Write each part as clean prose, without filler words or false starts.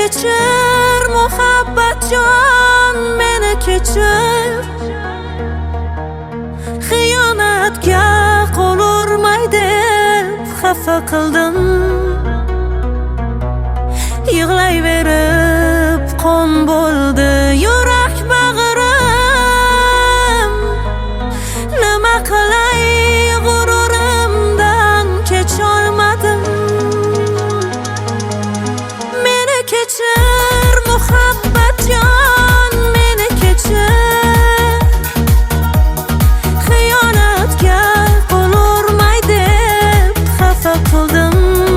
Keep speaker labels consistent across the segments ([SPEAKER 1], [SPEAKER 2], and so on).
[SPEAKER 1] kechir muhabbatjon, meni kechir. Xiyonatga qo'l urmay deb xafa qildim. Yig'layverib qon bo'ldi yurak bag'rim. Nima qilay g'ururimdan kecholmadim. Meni kechir muhabbatjon, meni kechir. Xiyonatga qo'l urmay deb xafa qildim.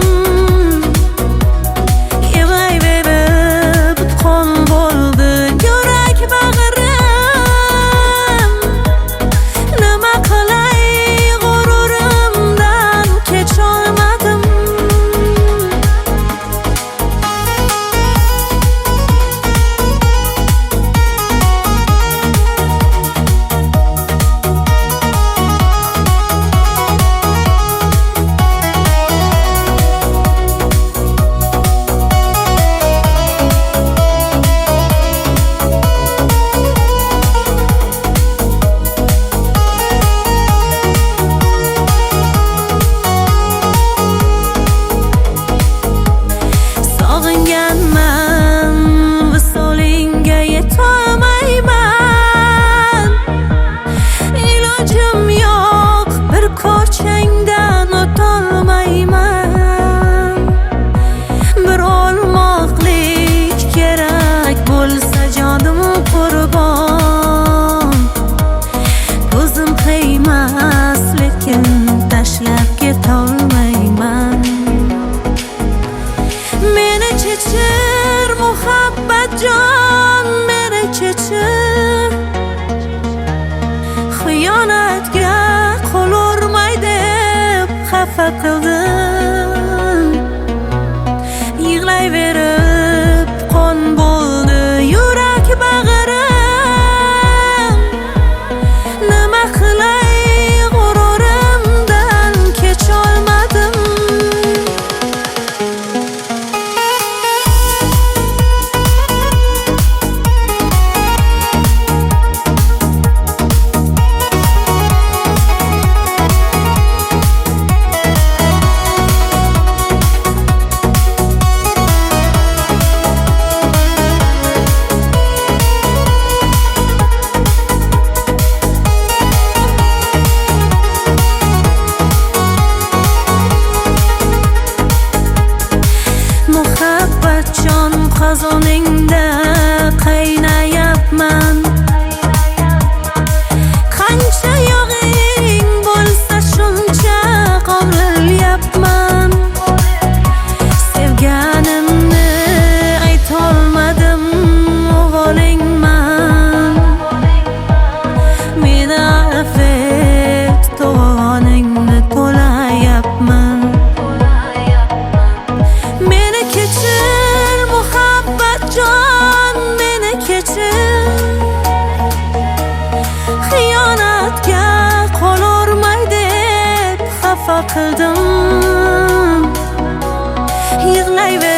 [SPEAKER 1] Muhabbatjon, meni kechir. Xiyonatga qo'l urmay deb xafa qildim. Yig'layverib qon bo'ldi yurak bag'rim. Nima qilay g'ururimdan kecholmadim. Muhabbatjon, qozoningda qaynayapman. Qancha yog'ing bo'lsa shuncha qovrilyapman. Sevganimni aytolmadim, o'g'lingman. Meni affet, tovoningni to'layapman. Meni kechir muhabbatjon, meni kechir. Xiyonatga qo'l urmay deb xafa qildim. Yig'layver